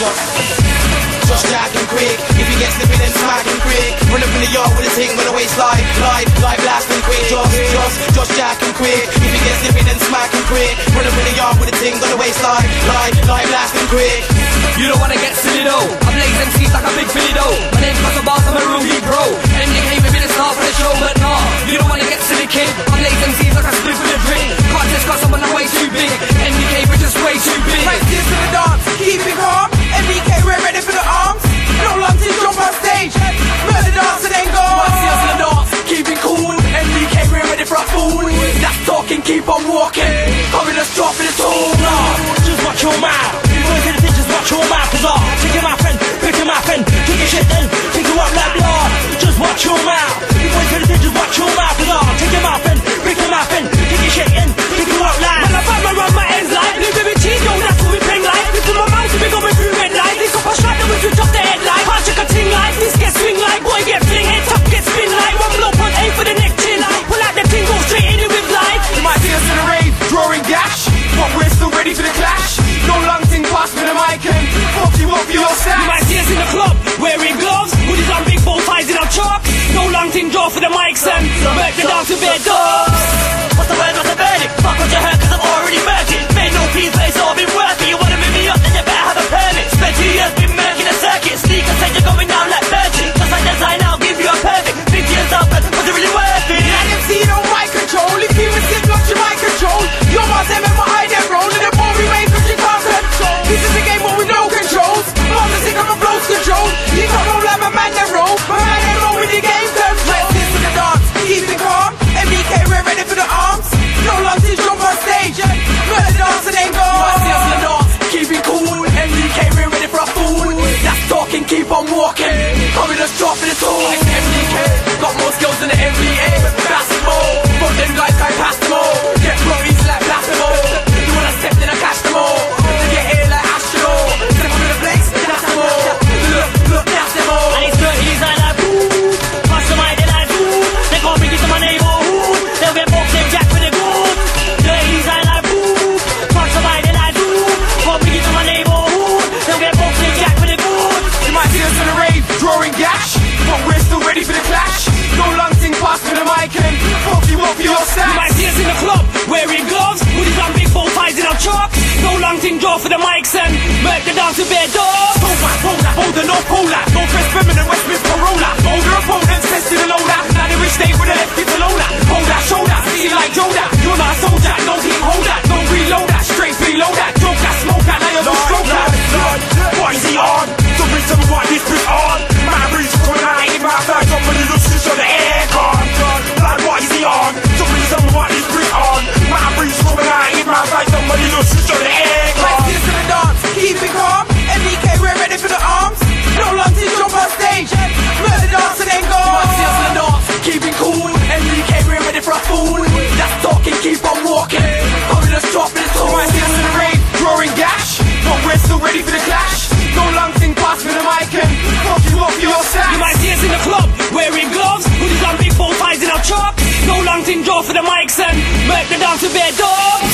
Just jacking quick. If he gets slipping and smacking quick. Run up in the yard with a ting on the waistline. Live blasting quick. Just jacking quick. If he gets slipping and smacking quick. Run up in the yard with a ting on the waistline. Live blasting quick. You don't wanna get silly though. I blaze MCs like a big Philly though. My name's Russell Boss, I'm a real heat bro. MDK with me to start for the show, but nah, you don't wanna get silly kid. I blaze MCs like a split with a drink. Can't just cause someone I'm way too big. MDK we're just way too big. Right, this to the dance, keep it calm. MDK we're ready for the arms. No long till jump on stage. Murder dance and then go. See us in the dance, keep it cool. MDK we're ready for a fool. That's talking, keep on walking. Coming us drop in the tool. Nah, just watch your mouth. You boys in the thing, just watch your mouth. Cause taking my friend, picking my friend. Take your shit then, take you up like blood. Just watch your mouth. You boys in the thing, just watch your mouth. Cause taking my friend, picking my friend. Take your shit in, take you up like. When I find my run, my ends like. New baby cheese, yo, that's what we bring like. Listen my mouth, we going through red light. This up a strike, then we switch off the headlight. Can't check a ting like. This get swing like. Boy get fling, head top get spin like. One blow, point A for the neck chin like. Pull out the ting, go straight in it with light. You might see us in a rave, drawing gash. But we're still ready for the clash. No long thing pass with a mic and fuck you up for your stash. You might see us in the club, wearing gloves. Hoodies on big bow ties in our chalk. No long thing draw for the mics and work the dance to bed dogs. What's the word, what's the verdict? Fuck what you heard cause I've already merged it. Made no peace, but it's all been worth it. You wanna move me up, then you better have a permit. Spent 2 years been murking the circuit. Sneakers said you're going down like Virgin. Just like design, I'll give you a perfect. 50 years up, but was it really worth it? Yeah, MC don't mic control. If you was sick, lost your mic control. Your boss them in my eye, them roll. And the more we make, cause you can't control. This is a game where we no controls. I'm the sick, I'm a blows control. You can't roll like my man, them roll. My man, them roll with the game control. Let's this to the dance, keep it calm. MDK, we're ready for the arms. No long till jump on stage. Murder dance and then go. see us in the dance, keep it cool. MDK we're ready for a fool. That's talking, keep on walking. Coming us drop in the tool. MDK got more skills than the NBA. Basketball, but them guys can't pass them all. Get bloodies like basketball. You wanna step then I catch them all. They get here like astronaut. Step up in the place, that's them all. Look, that's them all. And it's dirty design like boo. Mastermind they like boo. They can't bring it to my neighborhood. They'll get boxed and jack with the good. Dirty design like boo. Mastermind they like boo. Can't bring it to my neighborhood. They'll get boxed and jack with the good. You might see us in a rave, drawing gash. But we're still ready for the clash. No long thing pass with a mic and fuck you up for your stash. You might see us in the club, wearing gloves. Hoodies on big bow ties in our chalk. No long thing draw for the mics and work the dance to bed dogs. Bolder, no polar. No press feminine, Westminster Corolla. Older opponents testing the loader. Now they wish they would've left it to Lola. Hold that shoulder, see you like Yoda. You're not a soldier, no heat holder. No reload that, straight reload that. Joke that, smoke that, now you're no stroke that. What is he on? Don't bring some what this bitch on. My breeze coming out in my face. Somebody just switch on the aircon. Lad, what is he on? Don't bring some what this bitch on. My breeze coming out in my face. Somebody just switch on the aircon. Let's this to the dance, keep it calm. MDK, we're ready for the arms. No long till jump on stage. Murder dance and then go. See us in the dance, keep it cool. MDK we're ready for a fool. That's talking, keep on walking. Coming us drop in the tool. You might see us in a rave, drawing gash. But we're still ready for the clash. No long thing pass with a mic and fuck you up for your stash. You might see us in the club, wearing gloves. Hoodies on big bow ties in our chalk. No long thing draw for the mics and work the dance to bed dogs.